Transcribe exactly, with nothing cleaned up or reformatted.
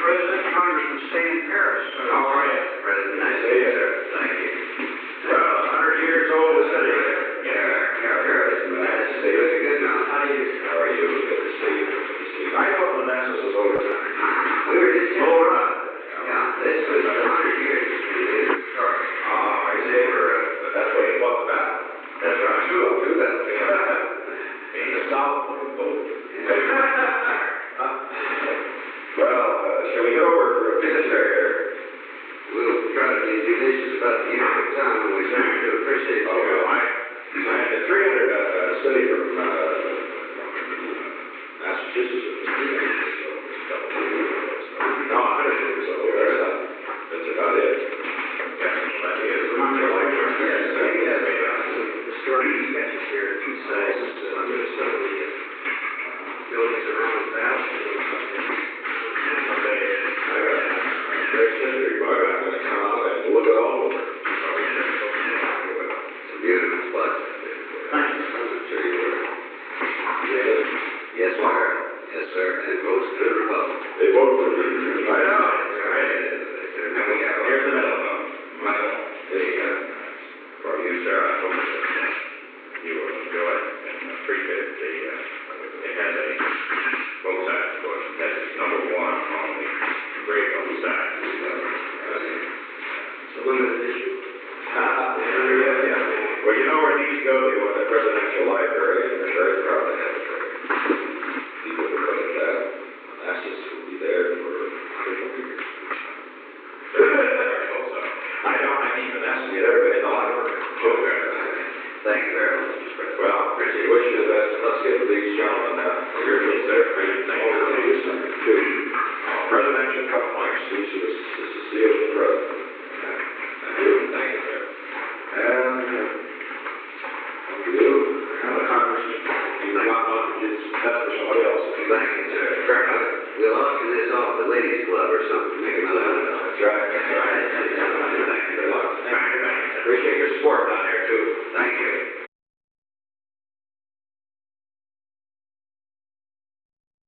President, Congressman Stan Harris. How are you, President? Nice to meet you, sir. Thank you. Well, a hundred years old is it? Yeah, yeah, Harris. Nice to see you. Looking good now. How do you? How are you? Good to see you. Good to see you. I thought Manassas was older. We were just oh, right. Yeah, this was a hundred years. It was started. Oh, I see. We're, uh, that's what you fought about. That's right. True. I'll do that. Being a solid looking boat. Well, uh, shall we go over for a visit there? We'll try to be judicious about the use of time when we certainly do appreciate it. Oh, well, I, I had a three hundred uh, study from uh, Massachusetts. No, a hundred years old. That's, uh, that's about it. Yeah, that is. Yes, sir. Yes, the story you mentioned here, two sizes, uh, under some of the uh, buildings around the house. Look at all of it. It's a beautiful spot. Thank you. I'm sure you were. Yes, yes, sir. Yes, sir. And votes for the Republic. They vote for the Republic. I know. That's right. And we have here's the medal. Medal. There you go. For you, sir. I hope that you will enjoy and appreciate the. Uh, it has a both sides, of course. That's number one on the grade on the side. Limited issue. Uh, yeah, yeah. Well, you know where it needs to go to the presidential library, and they're very proud to have it there. People will look at that. Manassas will be there for fifty years. I don't, I need Manassas. You ever been in the library? Oh, good. Thank you very much, Mister President. Well, appreciate it. Wish you the best. Let's give these gentlemen now. Your needs there. Thank you. Thank you. Presidential cup points. This is the seal of the president. Thank you, sir. And uh, you, uh, Congressman, you got on just that's for somebody else. Thank you, sir. Fair enough. We'll auction this off the ladies' club or something. Make another hundred dollars. That's right. That's right. Thank you very much. Thank you. Appreciate your support down there too. Thank you.